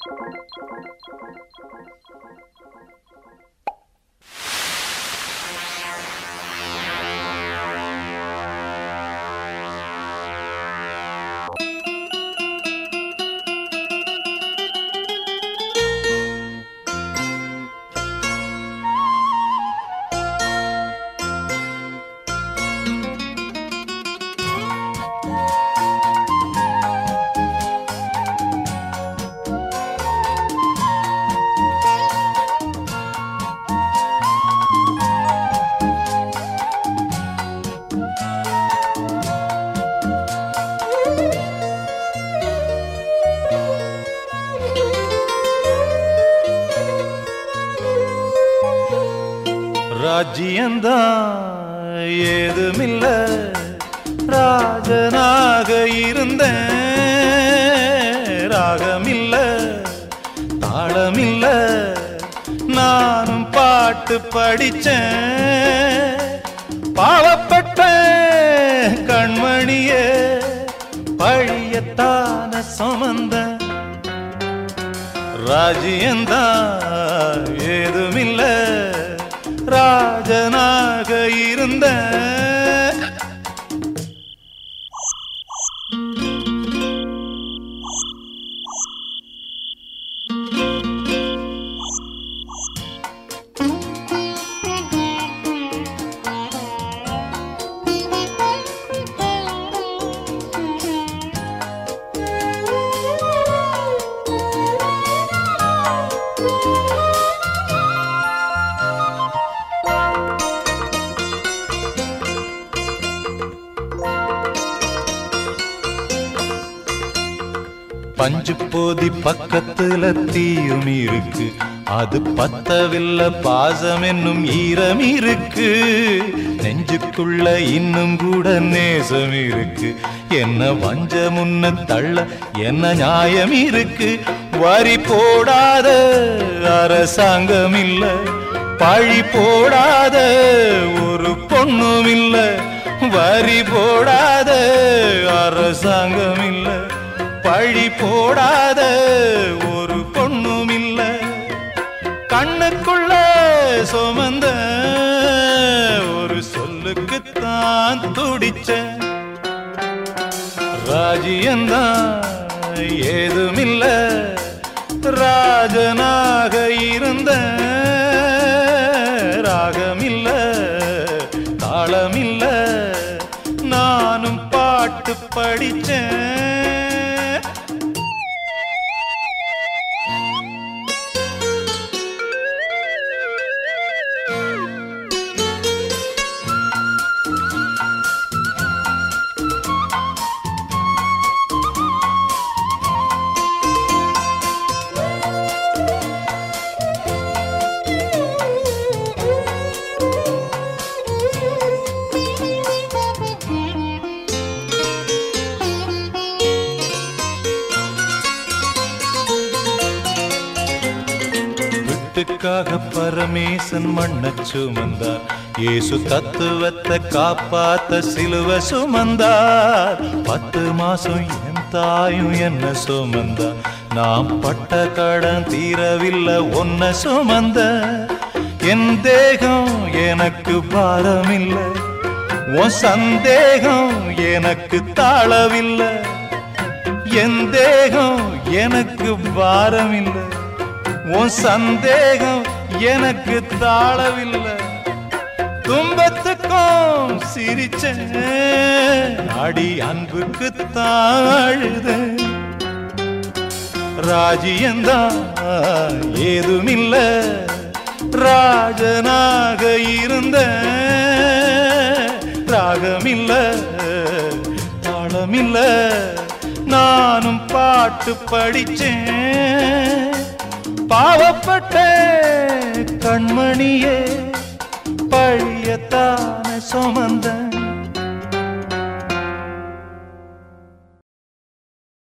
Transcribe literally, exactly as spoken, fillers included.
ராஜ்யந்தான் ஏதுமில்ல ராஜனாக இருந்தேன் ராகமில்ல தாளமில்ல நானும் பாட்டு படிச்சேன் பாவப்பட்ட கண்மணியே பழியத்தான சுமந்த ராஜ்யந்தான் ஏதுமில்ல ராஜனாக இருந்த பஞ்சு போதி பக்கத்துல தீயும் இருக்கு அது பத்தவில்லை பாசம் என்னும் ஈரம் இருக்கு நெஞ்சுக்குள்ள இன்னும் கூட நேசம் இருக்கு என்ன வஞ்ச முன்ன தள்ள என்ன நியாயம் இருக்கு வரி போடாத அரசாங்கம் இல்ல பழி போடாத ஒரு பொண்ணும் இல்ல வரி போடாத அரசாங்கம் இல்ல பழி போடாத ஒரு பொண்ணும் இல்ல கண்ணுக்குள்ள சுமந்த ஒரு சொல்லுக்குத்தான் துடிச்ச ராஜ்யந்தான் ஏதுமில்ல ராஜனாக இருந்த ராகமில்ல தாளமில்ல நானும் பாட்டு படிச்சேன் வீட்டுக்காக பரமேசன் மண்ண சுமந்தார் இயேசு தத்துவத்தை காப்பாத்த சிலுவ சுமந்தார் பத்து மாசம் என் தாயும் என்ன சுமந்தார் நாம் பட்ட கடன் தீரவில்லை ஒன்ன சுமந்த என் தேகம் எனக்கு பாரமில்லை உன் சந்தேகம் எனக்கு தாளவில்லை என் தேகம் எனக்கு பாரமில்லை உன் சந்தேகம் எனக்கு தாளவில்லை துன்பத்துக்கும் சிரிச்சேன் அடி அன்புக்கு தாழுத ராஜ்யந்தான் ஏதுமில்ல ராஜனாக இருந்த ராகமில்ல தாளமில்ல நானும் பாட்டு படிச்சேன் பாவப்பட்ட கண்மணியே பழியத்தான சுமந்த